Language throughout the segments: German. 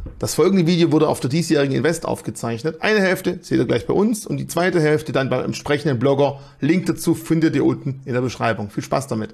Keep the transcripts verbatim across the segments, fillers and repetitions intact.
Das folgende Video wurde auf der diesjährigen Invest aufgezeichnet. Eine Hälfte seht ihr gleich bei uns und die zweite Hälfte dann beim entsprechenden Blogger. Link dazu findet ihr unten in der Beschreibung. Viel Spaß damit!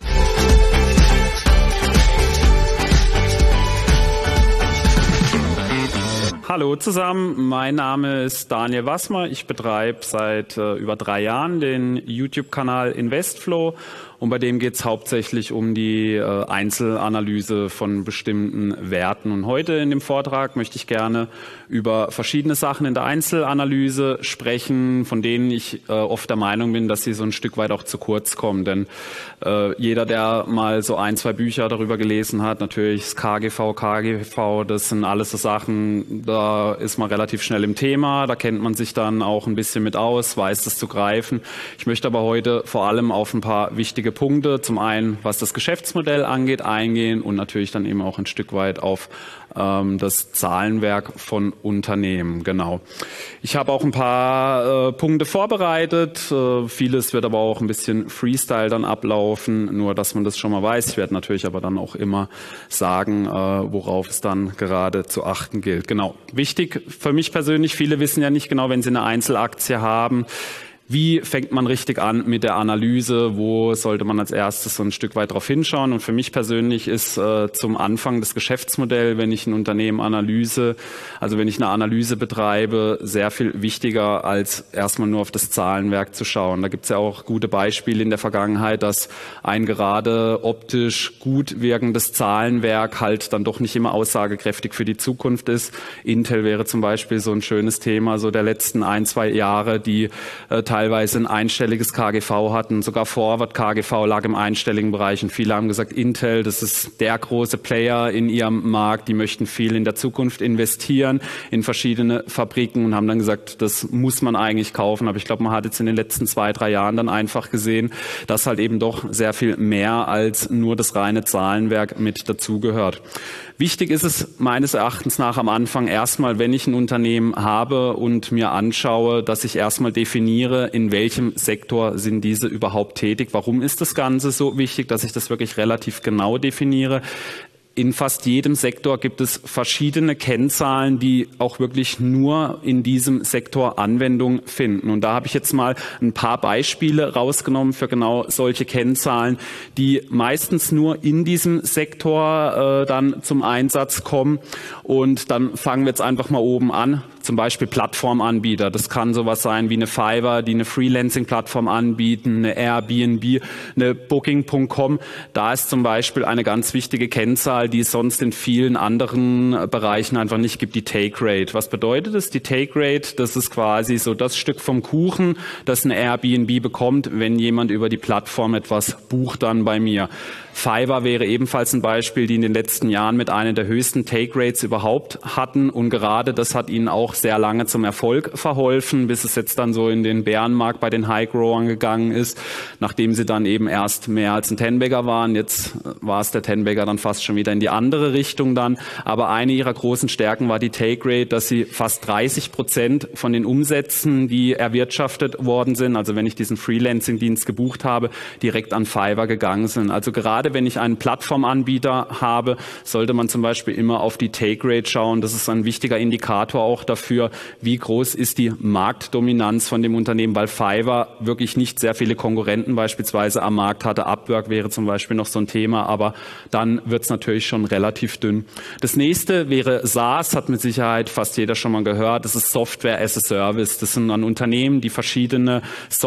Hallo zusammen, mein Name ist Daniel Wassmer. Ich betreibe seit äh, über drei Jahren den YouTube-Kanal Investflow und bei dem geht es hauptsächlich um die äh, Einzelanalyse von bestimmten Werten. Und heute in dem Vortrag möchte ich gerne über verschiedene Sachen in der Einzelanalyse sprechen, von denen ich äh, oft der Meinung bin, dass sie so ein Stück weit auch zu kurz kommen. Denn äh, jeder, der mal so ein, zwei Bücher darüber gelesen hat, natürlich das K G V, K G V, das sind alles so Sachen, da ist man relativ schnell im Thema, da kennt man sich dann auch ein bisschen mit aus, weiß das zu greifen. Ich möchte aber heute vor allem auf ein paar wichtige Punkte, zum einen was das Geschäftsmodell angeht, eingehen und natürlich dann eben auch ein Stück weit auf ähm, das Zahlenwerk von Unternehmen. Genau. Ich habe auch ein paar äh, Punkte vorbereitet, äh, vieles wird aber auch ein bisschen Freestyle dann ablaufen, nur dass man das schon mal weiß. Ich werde natürlich aber dann auch immer sagen, äh, worauf es dann gerade zu achten gilt. Genau. Wichtig für mich persönlich, viele wissen ja nicht genau, wenn sie eine Einzelaktie haben, wie fängt man richtig an mit der Analyse? Wo sollte man als erstes so ein Stück weit drauf hinschauen? Und für mich persönlich ist äh, zum Anfang das Geschäftsmodell, wenn ich ein Unternehmen analyse, also wenn ich eine Analyse betreibe, sehr viel wichtiger, als erstmal nur auf das Zahlenwerk zu schauen. Da gibt es ja auch gute Beispiele in der Vergangenheit, dass ein gerade optisch gut wirkendes Zahlenwerk halt dann doch nicht immer aussagekräftig für die Zukunft ist. Intel wäre zum Beispiel so ein schönes Thema, so der letzten ein, zwei Jahre, die äh, teilweise ein einstelliges K G V hatten, sogar Forward K G V lag im einstelligen Bereich und viele haben gesagt, Intel, das ist der große Player in ihrem Markt, die möchten viel in der Zukunft investieren in verschiedene Fabriken und haben dann gesagt, das muss man eigentlich kaufen, aber ich glaube, man hat jetzt in den letzten zwei, drei Jahren dann einfach gesehen, dass halt eben doch sehr viel mehr als nur das reine Zahlenwerk mit dazugehört. Wichtig ist es meines Erachtens nach am Anfang erstmal, wenn ich ein Unternehmen habe und mir anschaue, dass ich erstmal definiere, in welchem Sektor sind diese überhaupt tätig. Warum ist das Ganze so wichtig, dass ich das wirklich relativ genau definiere? In fast jedem Sektor gibt es verschiedene Kennzahlen, die auch wirklich nur in diesem Sektor Anwendung finden. Und da habe ich jetzt mal ein paar Beispiele rausgenommen für genau solche Kennzahlen, die meistens nur in diesem Sektor äh, dann zum Einsatz kommen. Und dann fangen wir jetzt einfach mal oben an. Zum Beispiel Plattformanbieter. Das kann sowas sein wie eine Fiverr, die eine Freelancing-Plattform anbieten, eine Airbnb, eine Booking Punkt com. Da ist zum Beispiel eine ganz wichtige Kennzahl, die es sonst in vielen anderen Bereichen einfach nicht gibt, die Take Rate. Was bedeutet das? Die Take Rate, das ist quasi so das Stück vom Kuchen, das eine Airbnb bekommt, wenn jemand über die Plattform etwas bucht dann bei mir. Fiverr wäre ebenfalls ein Beispiel, die in den letzten Jahren mit einer der höchsten Take Rates überhaupt hatten und gerade das hat ihnen auch sehr lange zum Erfolg verholfen, bis es jetzt dann so in den Bärenmarkt bei den High Growern gegangen ist, nachdem sie dann eben erst mehr als ein Ten-Bagger waren. Jetzt war es der Ten-Bagger dann fast schon wieder in die andere Richtung dann. Aber eine ihrer großen Stärken war die Take Rate, dass sie fast dreißig Prozent von den Umsätzen, die erwirtschaftet worden sind, also wenn ich diesen Freelancing-Dienst gebucht habe, direkt an Fiverr gegangen sind. Also gerade wenn ich einen Plattformanbieter habe, sollte man zum Beispiel immer auf die Take Rate schauen. Das ist ein wichtiger Indikator auch dafür, wie groß ist die Marktdominanz von dem Unternehmen, weil Fiverr wirklich nicht sehr viele Konkurrenten beispielsweise am Markt hatte. Upwork wäre zum Beispiel noch so ein Thema, aber dann wird es natürlich schon relativ dünn. Das nächste wäre SaaS, hat mit Sicherheit fast jeder schon mal gehört. Das ist Software as a Service. Das sind dann Unternehmen, die verschiedene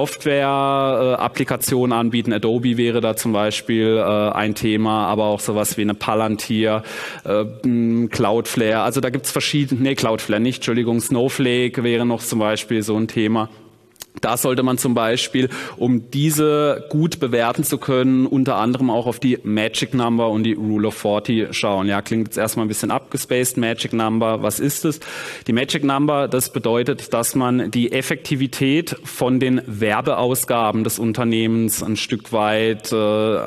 Software-Applikationen äh, anbieten. Adobe wäre da zum Beispiel äh, ein Thema, aber auch sowas wie eine Palantir, äh, Cloudflare. Also da gibt es verschiedene, nee, Cloudflare nicht, Entschuldigung, Snowflake wäre noch zum Beispiel so ein Thema. Da sollte man zum Beispiel, um diese gut bewerten zu können, unter anderem auch auf die Magic Number und die Rule of vierzig schauen. Ja, klingt jetzt erstmal ein bisschen abgespaced. Magic Number, was ist es? Die Magic Number, das bedeutet, dass man die Effektivität von den Werbeausgaben des Unternehmens ein Stück weit äh,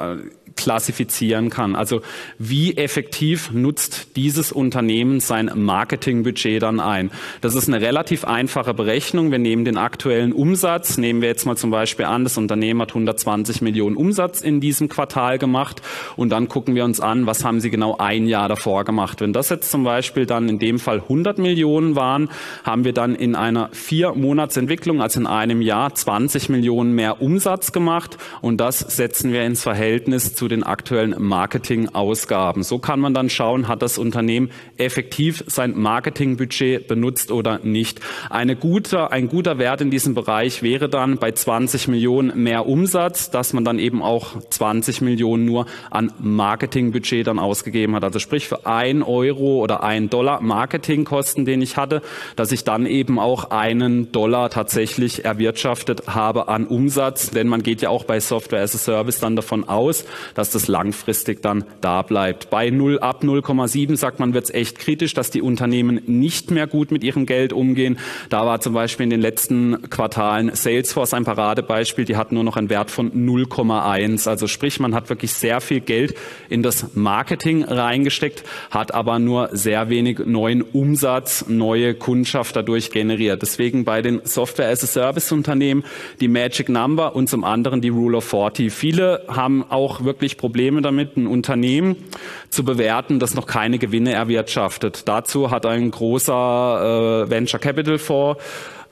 klassifizieren kann. Also wie effektiv nutzt dieses Unternehmen sein Marketingbudget dann ein? Das ist eine relativ einfache Berechnung. Wir nehmen den aktuellen Umsatz, nehmen wir jetzt mal zum Beispiel an, das Unternehmen hat hundertzwanzig Millionen Umsatz in diesem Quartal gemacht und dann gucken wir uns an, was haben sie genau ein Jahr davor gemacht. Wenn das jetzt zum Beispiel dann in dem Fall hundert Millionen waren, haben wir dann in einer vier Monatsentwicklung, also in einem Jahr, zwanzig Millionen mehr Umsatz gemacht und das setzen wir ins Verhältnis zu den aktuellen Marketingausgaben. So kann man dann schauen, hat das Unternehmen effektiv sein Marketingbudget benutzt oder nicht. Eine gute, ein guter Wert in diesem Bereich wäre dann bei zwanzig Millionen mehr Umsatz, dass man dann eben auch zwanzig Millionen nur an Marketingbudget dann ausgegeben hat. Also sprich für ein Euro oder ein Dollar Marketingkosten, den ich hatte, dass ich dann eben auch einen Dollar tatsächlich erwirtschaftet habe an Umsatz. Denn man geht ja auch bei Software as a Service dann davon aus, dass das langfristig dann da bleibt. Bei null ab null Komma sieben sagt man, wird es echt kritisch, dass die Unternehmen nicht mehr gut mit ihrem Geld umgehen. Da war zum Beispiel in den letzten Quartalen Salesforce ein Paradebeispiel, die hatten nur noch einen Wert von null Komma eins. Also sprich, man hat wirklich sehr viel Geld in das Marketing reingesteckt, hat aber nur sehr wenig neuen Umsatz, neue Kundschaft dadurch generiert. Deswegen bei den Software as a Service Unternehmen die Magic Number und zum anderen die Rule of vierzig. Viele haben auch wirklich Probleme damit, ein Unternehmen zu bewerten, das noch keine Gewinne erwirtschaftet. Dazu hat ein großer äh, Venture Capital Fonds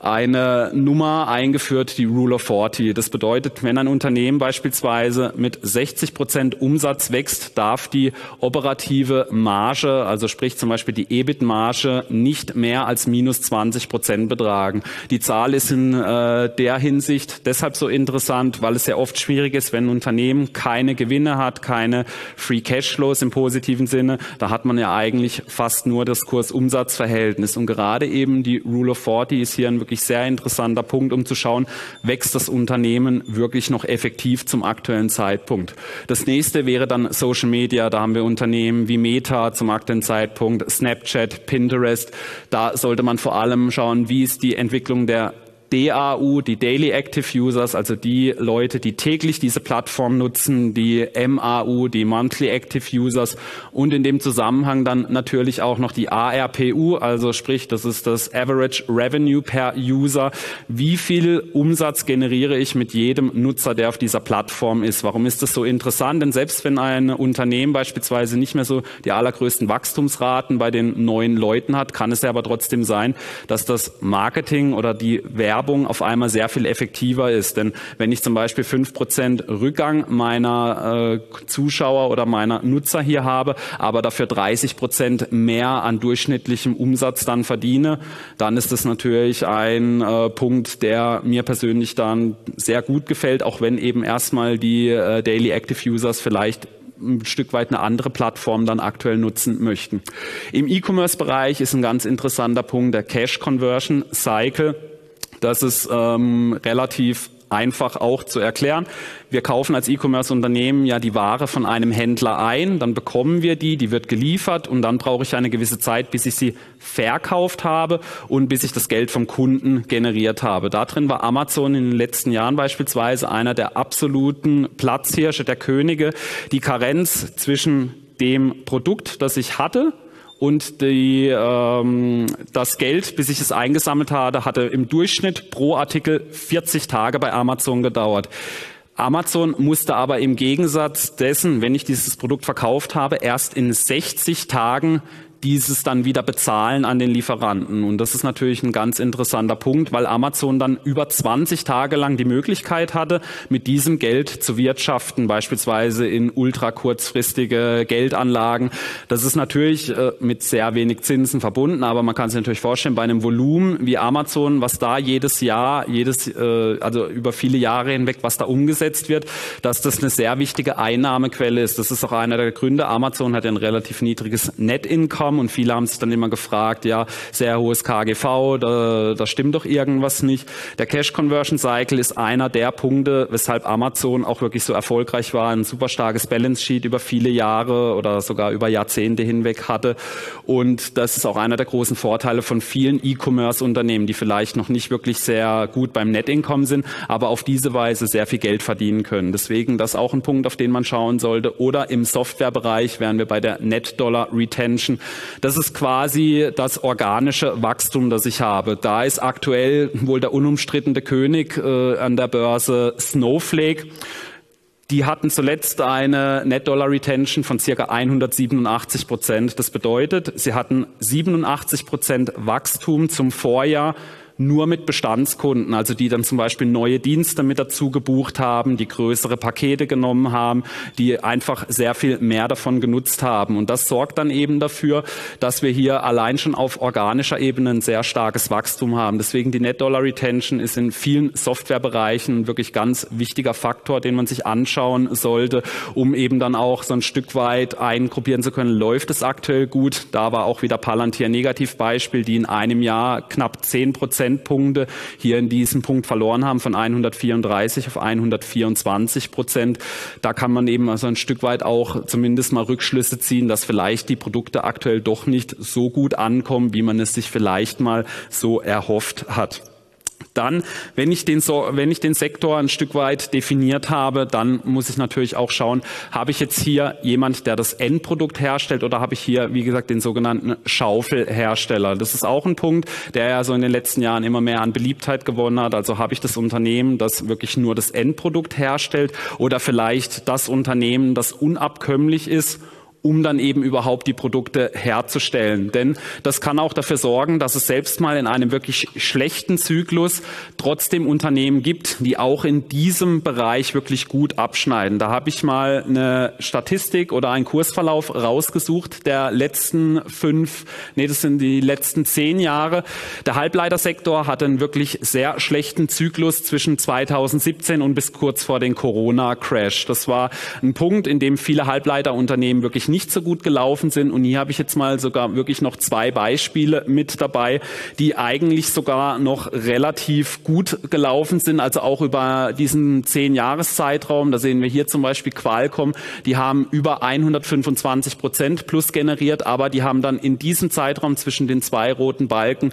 eine Nummer eingeführt, die Rule of vierzig. Das bedeutet, wenn ein Unternehmen beispielsweise mit sechzig Prozent Umsatz wächst, darf die operative Marge, also sprich zum Beispiel die E B I T-Marge, nicht mehr als minus zwanzig Prozent betragen. Die Zahl ist in äh, der Hinsicht deshalb so interessant, weil es ja oft schwierig ist, wenn ein Unternehmen keine Gewinne hat, keine Free Cashflows im positiven Sinne, da hat man ja eigentlich fast nur das Kurs-Umsatz-Verhältnis. Und gerade eben die Rule of vierzig ist hier ein wirklich sehr interessanter Punkt, um zu schauen, wächst das Unternehmen wirklich noch effektiv zum aktuellen Zeitpunkt. Das nächste wäre dann Social Media. Da haben wir Unternehmen wie Meta zum aktuellen Zeitpunkt, Snapchat, Pinterest. Da sollte man vor allem schauen, wie ist die Entwicklung der D A U, die Daily Active Users, also die Leute, die täglich diese Plattform nutzen, die M A U, die Monthly Active Users und in dem Zusammenhang dann natürlich auch noch die A R P U, also sprich, das ist das Average Revenue per User. Wie viel Umsatz generiere ich mit jedem Nutzer, der auf dieser Plattform ist? Warum ist das so interessant? Denn selbst wenn ein Unternehmen beispielsweise nicht mehr so die allergrößten Wachstumsraten bei den neuen Leuten hat, kann es ja aber trotzdem sein, dass das Marketing oder die Werbung auf einmal sehr viel effektiver ist. Denn wenn ich zum Beispiel fünf Prozent Rückgang meiner äh, Zuschauer oder meiner Nutzer hier habe, aber dafür dreißig Prozent mehr an durchschnittlichem Umsatz dann verdiene, dann ist das natürlich ein äh, Punkt, der mir persönlich dann sehr gut gefällt, auch wenn eben erstmal die äh, Daily Active Users vielleicht ein Stück weit eine andere Plattform dann aktuell nutzen möchten. Im E-Commerce-Bereich ist ein ganz interessanter Punkt der Cash Conversion Cycle. Das ist ähm, relativ einfach auch zu erklären. Wir kaufen als E-Commerce-Unternehmen ja die Ware von einem Händler ein, dann bekommen wir die, die wird geliefert und dann brauche ich eine gewisse Zeit, bis ich sie verkauft habe und bis ich das Geld vom Kunden generiert habe. Da drin war Amazon in den letzten Jahren beispielsweise einer der absoluten Platzhirsche, der Könige. Die Karenz zwischen dem Produkt, das ich hatte, und die, ähm, das Geld, bis ich es eingesammelt hatte, hatte im Durchschnitt pro Artikel vierzig Tage bei Amazon gedauert. Amazon musste aber im Gegensatz dessen, wenn ich dieses Produkt verkauft habe, erst in sechzig Tagen dieses dann wieder bezahlen an den Lieferanten. Und das ist natürlich ein ganz interessanter Punkt, weil Amazon dann über zwanzig Tage lang die Möglichkeit hatte, mit diesem Geld zu wirtschaften, beispielsweise in ultra kurzfristige Geldanlagen. Das ist natürlich äh, mit sehr wenig Zinsen verbunden, aber man kann sich natürlich vorstellen, bei einem Volumen wie Amazon, was da jedes Jahr, jedes, äh, also über viele Jahre hinweg, was da umgesetzt wird, dass das eine sehr wichtige Einnahmequelle ist. Das ist auch einer der Gründe. Amazon hat ein relativ niedriges Net Income. bekommen und viele haben sich dann immer gefragt, ja, sehr hohes K G V, da, da stimmt doch irgendwas nicht. Der Cash Conversion Cycle ist einer der Punkte, weshalb Amazon auch wirklich so erfolgreich war, ein super starkes Balance Sheet über viele Jahre oder sogar über Jahrzehnte hinweg hatte. Und das ist auch einer der großen Vorteile von vielen E-Commerce-Unternehmen, die vielleicht noch nicht wirklich sehr gut beim Net Income sind, aber auf diese Weise sehr viel Geld verdienen können. Deswegen das auch ein Punkt, auf den man schauen sollte. Oder im Softwarebereich wären wir bei der Net Dollar Retention. Das ist quasi das organische Wachstum, das ich habe. Da ist aktuell wohl der unumstrittene König äh, an der Börse Snowflake. Die hatten zuletzt eine Net Dollar Retention von circa hundertsiebenundachtzig Prozent. Das bedeutet, sie hatten siebenundachtzig Prozent Wachstum zum Vorjahr, nur mit Bestandskunden, also die dann zum Beispiel neue Dienste mit dazu gebucht haben, die größere Pakete genommen haben, die einfach sehr viel mehr davon genutzt haben. Und das sorgt dann eben dafür, dass wir hier allein schon auf organischer Ebene ein sehr starkes Wachstum haben. Deswegen die Net Dollar Retention ist in vielen Softwarebereichen wirklich ganz wichtiger Faktor, den man sich anschauen sollte, um eben dann auch so ein Stück weit eingruppieren zu können, läuft es aktuell gut. Da war auch wieder Palantir ein Negativbeispiel, die in einem Jahr knapp zehn Prozent Punkte hier in diesem Punkt verloren haben, von hundertvierunddreißig auf hundertvierundzwanzig Prozent. Da kann man eben also ein Stück weit auch zumindest mal Rückschlüsse ziehen, dass vielleicht die Produkte aktuell doch nicht so gut ankommen, wie man es sich vielleicht mal so erhofft hat. Dann, wenn ich den so, wenn ich den Sektor ein Stück weit definiert habe, dann muss ich natürlich auch schauen, habe ich jetzt hier jemand, der das Endprodukt herstellt, oder habe ich hier, wie gesagt, den sogenannten Schaufelhersteller? Das ist auch ein Punkt, der ja so in den letzten Jahren immer mehr an Beliebtheit gewonnen hat. Also habe ich das Unternehmen, das wirklich nur das Endprodukt herstellt, oder vielleicht das Unternehmen, das unabkömmlich ist, um dann eben überhaupt die Produkte herzustellen. Denn das kann auch dafür sorgen, dass es selbst mal in einem wirklich schlechten Zyklus trotzdem Unternehmen gibt, die auch in diesem Bereich wirklich gut abschneiden. Da habe ich mal eine Statistik oder einen Kursverlauf rausgesucht der letzten fünf, nee, das sind die letzten zehn Jahre. Der Halbleitersektor hatte einen wirklich sehr schlechten Zyklus zwischen zweitausendsiebzehn und bis kurz vor den Corona-Crash. Das war ein Punkt, in dem viele Halbleiterunternehmen wirklich nicht so gut gelaufen sind. Und hier habe ich jetzt mal sogar wirklich noch zwei Beispiele mit dabei, die eigentlich sogar noch relativ gut gelaufen sind, also auch über diesen zehn-Jahres-Zeitraum. Da sehen wir hier zum Beispiel Qualcomm, die haben über hundertfünfundzwanzig Prozent plus generiert, aber die haben dann in diesem Zeitraum zwischen den zwei roten Balken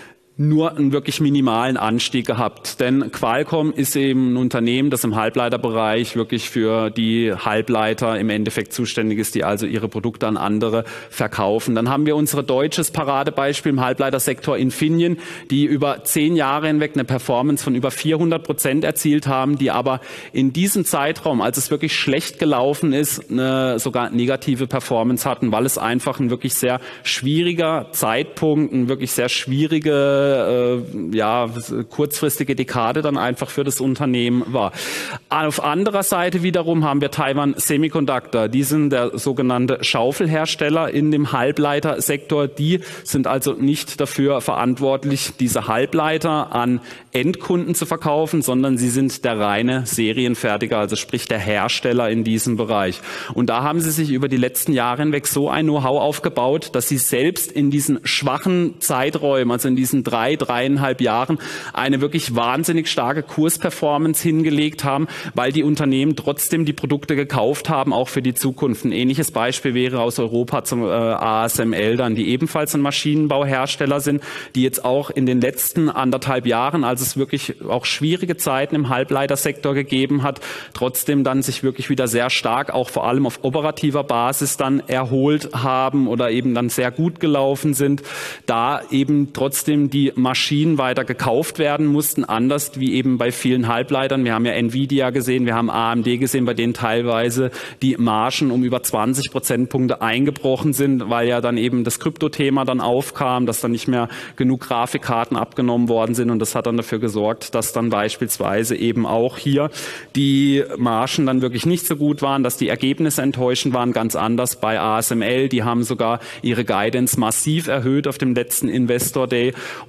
nur einen wirklich minimalen Anstieg gehabt. Denn Qualcomm ist eben ein Unternehmen, das im Halbleiterbereich wirklich für die Halbleiter im Endeffekt zuständig ist, die also ihre Produkte an andere verkaufen. Dann haben wir unser deutsches Paradebeispiel im Halbleitersektor Infineon, die über zehn Jahre hinweg eine Performance von über vierhundert Prozent erzielt haben, die aber in diesem Zeitraum, als es wirklich schlecht gelaufen ist, eine sogar negative Performance hatten, weil es einfach ein wirklich sehr schwieriger Zeitpunkt, ein wirklich sehr schwierige ja, kurzfristige Dekade dann einfach für das Unternehmen war. Auf anderer Seite wiederum haben wir Taiwan Semiconductor. Die sind der sogenannte Schaufelhersteller in dem Halbleitersektor. Die sind also nicht dafür verantwortlich, diese Halbleiter an Endkunden zu verkaufen, sondern sie sind der reine Serienfertiger, also sprich der Hersteller in diesem Bereich. Und da haben sie sich über die letzten Jahre hinweg so ein Know-how aufgebaut, dass sie selbst in diesen schwachen Zeiträumen, also in diesen drei, dreieinhalb Jahren, eine wirklich wahnsinnig starke Kursperformance hingelegt haben, weil die Unternehmen trotzdem die Produkte gekauft haben, auch für die Zukunft. Ein ähnliches Beispiel wäre aus Europa zum äh, A S M L dann, die ebenfalls ein Maschinenbauhersteller sind, die jetzt auch in den letzten anderthalb Jahren, als es wirklich auch schwierige Zeiten im Halbleitersektor gegeben hat, trotzdem dann sich wirklich wieder sehr stark, auch vor allem auf operativer Basis dann erholt haben oder eben dann sehr gut gelaufen sind, da eben trotzdem die Maschinen weiter gekauft werden mussten, anders wie eben bei vielen Halbleitern. Wir haben ja Nvidia gesehen, wir haben A M D gesehen, bei denen teilweise die Margen um über zwanzig Prozentpunkte eingebrochen sind, weil ja dann eben das Kryptothema dann aufkam, dass dann nicht mehr genug Grafikkarten abgenommen worden sind, und das hat dann dafür gesorgt, dass dann beispielsweise eben auch hier die Margen dann wirklich nicht so gut waren, dass die Ergebnisse enttäuschend waren, ganz anders bei A S M L. Die haben sogar ihre Guidance massiv erhöht auf dem letzten Investor Day, und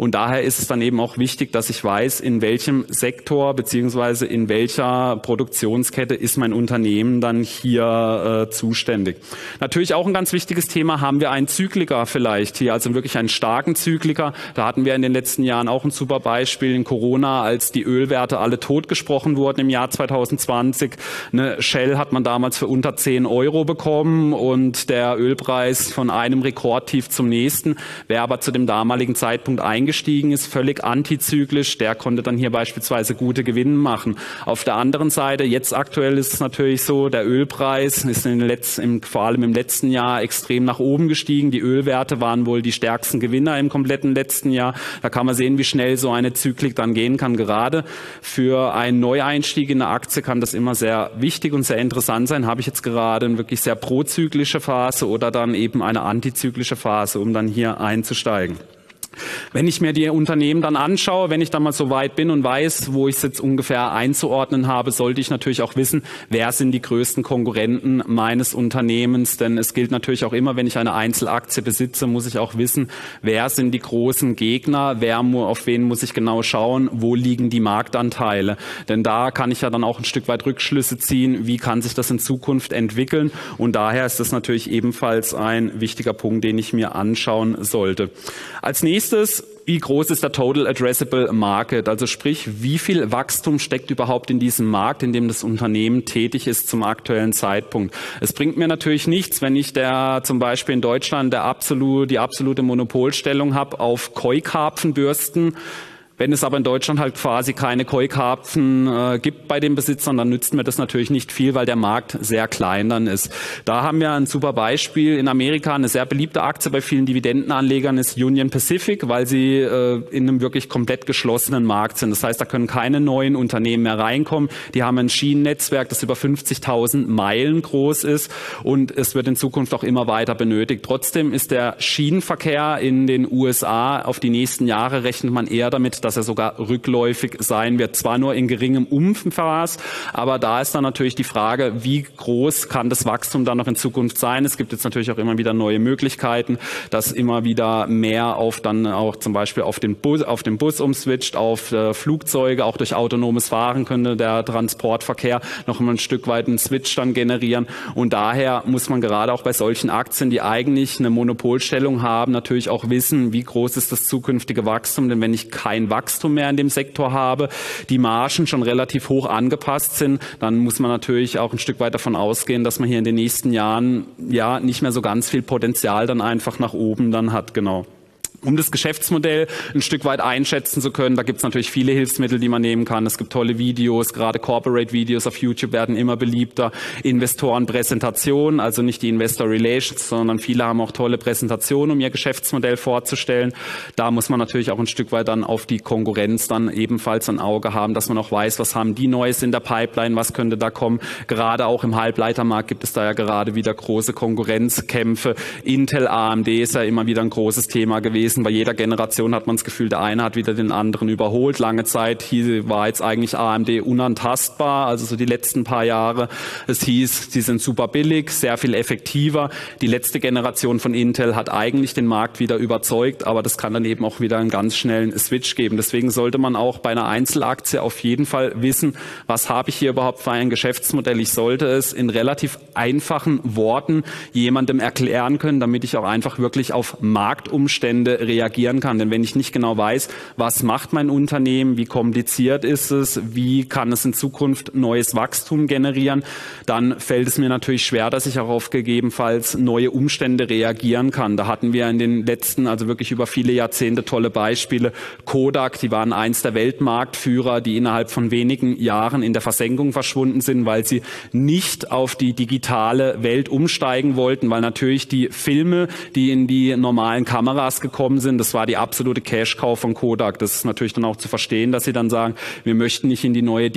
Und daher ist es dann eben auch wichtig, dass ich weiß, in welchem Sektor beziehungsweise in welcher Produktionskette ist mein Unternehmen dann hier äh, zuständig. Natürlich auch ein ganz wichtiges Thema, haben wir einen Zykliker vielleicht hier, also wirklich einen starken Zykliker. Da hatten wir in den letzten Jahren auch ein super Beispiel in Corona, als die Ölwerte alle totgesprochen wurden im Jahr zweitausendzwanzig. Eine Shell hat man damals für unter zehn Euro bekommen und der Ölpreis von einem Rekordtief zum nächsten. Wer aber zu dem damaligen Zeitpunkt eingestiegen ist, völlig antizyklisch, der konnte dann hier beispielsweise gute Gewinne machen. Auf der anderen Seite, jetzt aktuell ist es natürlich so, der Ölpreis ist in den letzten, vor allem im letzten Jahr extrem nach oben gestiegen. Die Ölwerte waren wohl die stärksten Gewinner im kompletten letzten Jahr. Da kann man sehen, wie schnell so eine Zyklik dann gehen kann. Gerade für einen Neueinstieg in eine Aktie kann das immer sehr wichtig und sehr interessant sein. Habe ich jetzt gerade eine wirklich sehr prozyklische Phase oder dann eben eine antizyklische Phase, um dann hier einzusteigen. Wenn ich mir die Unternehmen dann anschaue, wenn ich dann mal so weit bin und weiß, wo ich es jetzt ungefähr einzuordnen habe, sollte ich natürlich auch wissen, wer sind die größten Konkurrenten meines Unternehmens. Denn es gilt natürlich auch immer, wenn ich eine Einzelaktie besitze, muss ich auch wissen, wer sind die großen Gegner, wer, auf wen muss ich genau schauen, wo liegen die Marktanteile. Denn da kann ich ja dann auch ein Stück weit Rückschlüsse ziehen, wie kann sich das in Zukunft entwickeln. Und daher ist das natürlich ebenfalls ein wichtiger Punkt, den ich mir anschauen sollte. Als nächstes, wie groß ist der Total Addressable Market? Also sprich, wie viel Wachstum steckt überhaupt in diesem Markt, in dem das Unternehmen tätig ist zum aktuellen Zeitpunkt? Es bringt mir natürlich nichts, wenn ich der zum Beispiel in Deutschland der absolut, die absolute Monopolstellung habe auf Koi-Karpfenbürsten. Wenn es aber in Deutschland halt quasi keine Koi-Karpfen äh, gibt bei den Besitzern, dann nützt mir das natürlich nicht viel, weil der Markt sehr klein dann ist. Da haben wir ein super Beispiel. In Amerika eine sehr beliebte Aktie bei vielen Dividendenanlegern ist Union Pacific, weil sie äh, in einem wirklich komplett geschlossenen Markt sind. Das heißt, da können keine neuen Unternehmen mehr reinkommen. Die haben ein Schienennetzwerk, das über fünfzigtausend Meilen groß ist und es wird in Zukunft auch immer weiter benötigt. Trotzdem ist der Schienenverkehr in den U S A auf die nächsten Jahre, rechnet man eher damit, dass er sogar rückläufig sein wird. Zwar nur in geringem Umfang, aber da ist dann natürlich die Frage, wie groß kann das Wachstum dann noch in Zukunft sein? Es gibt jetzt natürlich auch immer wieder neue Möglichkeiten, dass immer wieder mehr auf dann auch zum Beispiel auf den Bus, auf den Bus umswitcht, auf äh, Flugzeuge, auch durch autonomes Fahren könnte der Transportverkehr noch mal ein Stück weit einen Switch dann generieren. Und daher muss man gerade auch bei solchen Aktien, die eigentlich eine Monopolstellung haben, natürlich auch wissen, wie groß ist das zukünftige Wachstum, denn wenn ich kein Wachstum mehr in dem Sektor habe, die Margen schon relativ hoch angepasst sind, dann muss man natürlich auch ein Stück weit davon ausgehen, dass man hier in den nächsten Jahren ja nicht mehr so ganz viel Potenzial dann einfach nach oben dann hat, genau. Um das Geschäftsmodell ein Stück weit einschätzen zu können, da gibt es natürlich viele Hilfsmittel, die man nehmen kann. Es gibt tolle Videos, gerade Corporate-Videos auf YouTube werden immer beliebter. Investorenpräsentationen, also nicht die Investor Relations, sondern viele haben auch tolle Präsentationen, um ihr Geschäftsmodell vorzustellen. Da muss man natürlich auch ein Stück weit dann auf die Konkurrenz dann ebenfalls ein Auge haben, dass man auch weiß, was haben die Neues in der Pipeline, was könnte da kommen. Gerade auch im Halbleitermarkt gibt es da ja gerade wieder große Konkurrenzkämpfe. Intel, A M D ist ja immer wieder ein großes Thema gewesen. Bei jeder Generation hat man das Gefühl, der eine hat wieder den anderen überholt. Lange Zeit hieß, war jetzt eigentlich A M D unantastbar, also so die letzten paar Jahre. Es hieß, sie sind super billig, sehr viel effektiver. Die letzte Generation von Intel hat eigentlich den Markt wieder überzeugt, aber das kann dann eben auch wieder einen ganz schnellen Switch geben. Deswegen sollte man auch bei einer Einzelaktie auf jeden Fall wissen, was habe ich hier überhaupt für ein Geschäftsmodell. Ich sollte es in relativ einfachen Worten jemandem erklären können, damit ich auch einfach wirklich auf Marktumstände reagieren kann. Denn wenn ich nicht genau weiß, was macht mein Unternehmen, wie kompliziert ist es, wie kann es in Zukunft neues Wachstum generieren, dann fällt es mir natürlich schwer, dass ich auch auf gegebenenfalls neue Umstände reagieren kann. Da hatten wir in den letzten, also wirklich über viele Jahrzehnte tolle Beispiele. Kodak, die waren eins der Weltmarktführer, die innerhalb von wenigen Jahren in der Versenkung verschwunden sind, weil sie nicht auf die digitale Welt umsteigen wollten, weil natürlich die Filme, die in die normalen Kameras gekommen sind, das war die absolute Cash-Cow von Kodak. Das ist natürlich dann auch zu verstehen, dass sie dann sagen, wir möchten nicht in die neue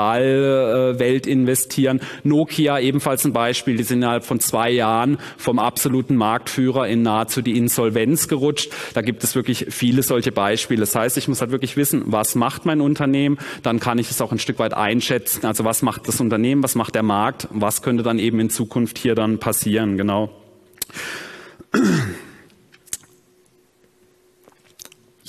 Digitalwelt investieren. Nokia ebenfalls ein Beispiel, die sind innerhalb von zwei Jahren vom absoluten Marktführer in nahezu die Insolvenz gerutscht. Da gibt es wirklich viele solche Beispiele. Das heißt, ich muss halt wirklich wissen, was macht mein Unternehmen, dann kann ich es auch ein Stück weit einschätzen. Also was macht das Unternehmen, was macht der Markt, was könnte dann eben in Zukunft hier dann passieren, genau.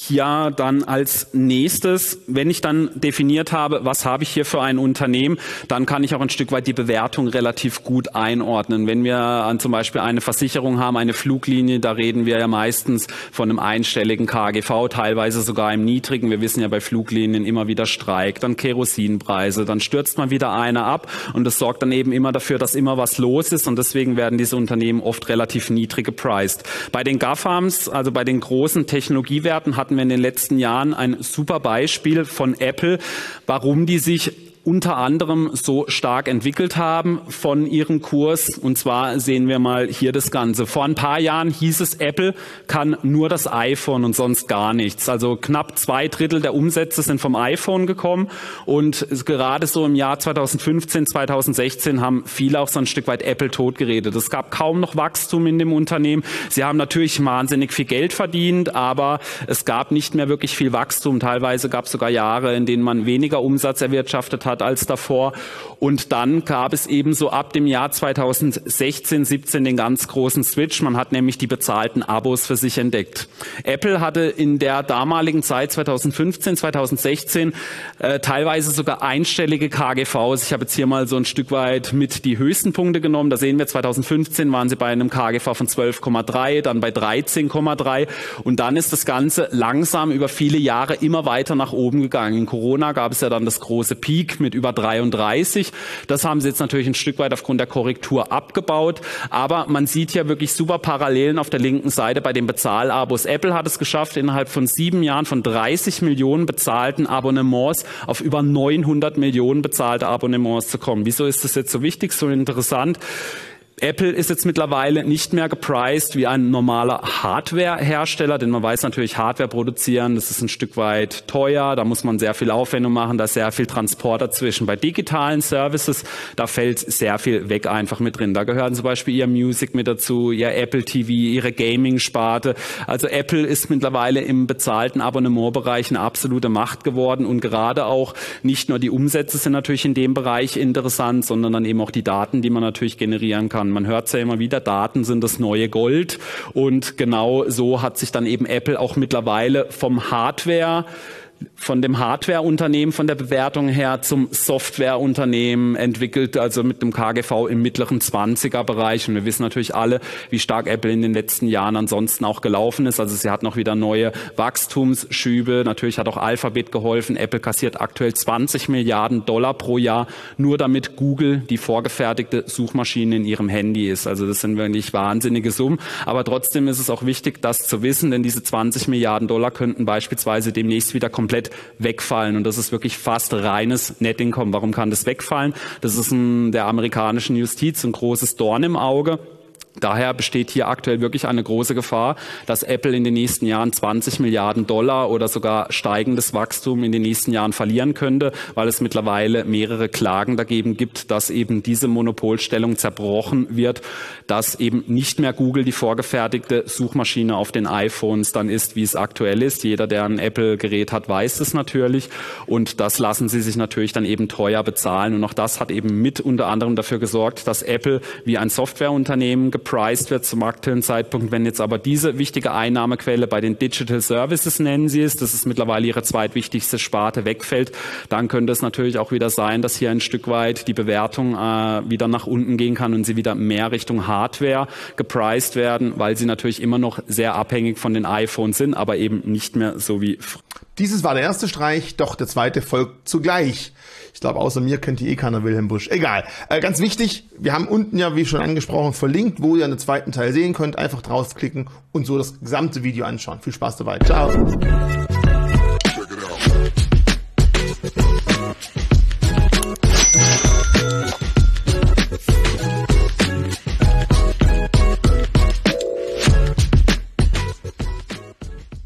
hier dann als nächstes, wenn ich dann definiert habe, was habe ich hier für ein Unternehmen, dann kann ich auch ein Stück weit die Bewertung relativ gut einordnen. Wenn wir an zum Beispiel eine Versicherung haben, eine Fluglinie, da reden wir ja meistens von einem einstelligen K G V, teilweise sogar im niedrigen. Wir wissen ja bei Fluglinien immer wieder Streik, dann Kerosinpreise, dann stürzt mal wieder einer ab und das sorgt dann eben immer dafür, dass immer was los ist und deswegen werden diese Unternehmen oft relativ niedrig gepriced. Bei den GAFAMs, also bei den großen Technologiewerten, hatten wir in den letzten Jahren ein super Beispiel von Apple, warum die sich unter anderem so stark entwickelt haben von ihrem Kurs. Und zwar sehen wir mal hier das Ganze. Vor ein paar Jahren hieß es, Apple kann nur das iPhone und sonst gar nichts. Also knapp zwei Drittel der Umsätze sind vom iPhone gekommen. Und gerade so im Jahr zweitausendfünfzehn, zweitausendsechzehn haben viele auch so ein Stück weit Apple totgeredet. Es gab kaum noch Wachstum in dem Unternehmen. Sie haben natürlich wahnsinnig viel Geld verdient, aber es gab nicht mehr wirklich viel Wachstum. Teilweise gab es sogar Jahre, in denen man weniger Umsatz erwirtschaftet hat als davor. Und dann gab es eben so ab dem Jahr zweitausendsechzehn, siebzehn den ganz großen Switch. Man hat nämlich die bezahlten Abos für sich entdeckt. Apple hatte in der damaligen Zeit zweitausendfünfzehn, zweitausendsechzehn äh, teilweise sogar einstellige K G Vs. Ich habe jetzt hier mal so ein Stück weit mit die höchsten Punkte genommen. Da sehen wir, zweitausendfünfzehn waren sie bei einem K G V von zwölf Komma drei, dann bei dreizehn Komma drei und dann ist das Ganze langsam über viele Jahre immer weiter nach oben gegangen. In Corona gab es ja dann das große Peak mit über dreiunddreißig. Das haben sie jetzt natürlich ein Stück weit aufgrund der Korrektur abgebaut. Aber man sieht ja wirklich super Parallelen auf der linken Seite bei den Bezahlabos. Apple hat es geschafft, innerhalb von sieben Jahren von dreißig Millionen bezahlten Abonnements auf über neunhundert Millionen bezahlte Abonnements zu kommen. Wieso ist das jetzt so wichtig, so interessant? Apple ist jetzt mittlerweile nicht mehr gepriced wie ein normaler Hardware-Hersteller, denn man weiß natürlich, Hardware produzieren, das ist ein Stück weit teuer, da muss man sehr viel Aufwendung machen, da ist sehr viel Transport dazwischen. Bei digitalen Services, da fällt sehr viel weg einfach mit drin. Da gehören zum Beispiel ihr Music mit dazu, ihr Apple T V, ihre Gaming-Sparte. Also Apple ist mittlerweile im bezahlten Abonnementbereich eine absolute Macht geworden und gerade auch nicht nur die Umsätze sind natürlich in dem Bereich interessant, sondern dann eben auch die Daten, die man natürlich generieren kann. Man hört es ja immer wieder, Daten sind das neue Gold und genau so hat sich dann eben Apple auch mittlerweile vom Hardware von dem Hardware-Unternehmen von der Bewertung her zum Software-Unternehmen entwickelt, also mit dem K G V im mittleren zwanziger-Bereich. Und wir wissen natürlich alle, wie stark Apple in den letzten Jahren ansonsten auch gelaufen ist. Also sie hat noch wieder neue Wachstumsschübe. Natürlich hat auch Alphabet geholfen. Apple kassiert aktuell zwanzig Milliarden Dollar pro Jahr, nur damit Google die vorgefertigte Suchmaschine in ihrem Handy ist. Also das sind wirklich wahnsinnige Summen. Aber trotzdem ist es auch wichtig, das zu wissen, denn diese zwanzig Milliarden Dollar könnten beispielsweise demnächst wieder komplett wegfallen und das ist wirklich fast reines Net-Income. Warum kann das wegfallen? Das ist in der amerikanischen Justiz ein großes Dorn im Auge. Daher besteht hier aktuell wirklich eine große Gefahr, dass Apple in den nächsten Jahren zwanzig Milliarden Dollar oder sogar steigendes Wachstum in den nächsten Jahren verlieren könnte, weil es mittlerweile mehrere Klagen dagegen gibt, dass eben diese Monopolstellung zerbrochen wird, dass eben nicht mehr Google die vorgefertigte Suchmaschine auf den iPhones dann ist, wie es aktuell ist. Jeder, der ein Apple-Gerät hat, weiß es natürlich und das lassen sie sich natürlich dann eben teuer bezahlen und auch das hat eben mit unter anderem dafür gesorgt, dass Apple wie ein Softwareunternehmen gepriced wird zum aktuellen Zeitpunkt. Wenn jetzt aber diese wichtige Einnahmequelle bei den Digital Services, nennen sie es, das ist mittlerweile ihre zweitwichtigste Sparte, wegfällt, dann könnte es natürlich auch wieder sein, dass hier ein Stück weit die Bewertung äh, wieder nach unten gehen kann und sie wieder mehr Richtung Hardware gepriced werden, weil sie natürlich immer noch sehr abhängig von den iPhones sind, aber eben nicht mehr so wie... Dieses war der erste Streich, doch der zweite folgt zugleich. Ich glaube, außer mir kennt die eh keiner Wilhelm Busch. Egal. Äh, ganz wichtig, wir haben unten ja, wie schon angesprochen, verlinkt, wo ihr einen zweiten Teil sehen könnt. Einfach draufklicken und so das gesamte Video anschauen. Viel Spaß dabei. Ciao.